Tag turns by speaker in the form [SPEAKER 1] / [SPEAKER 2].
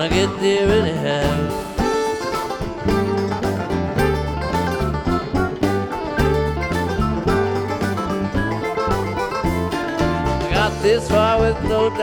[SPEAKER 1] gonna get there anyhow. I got this far with no doubt.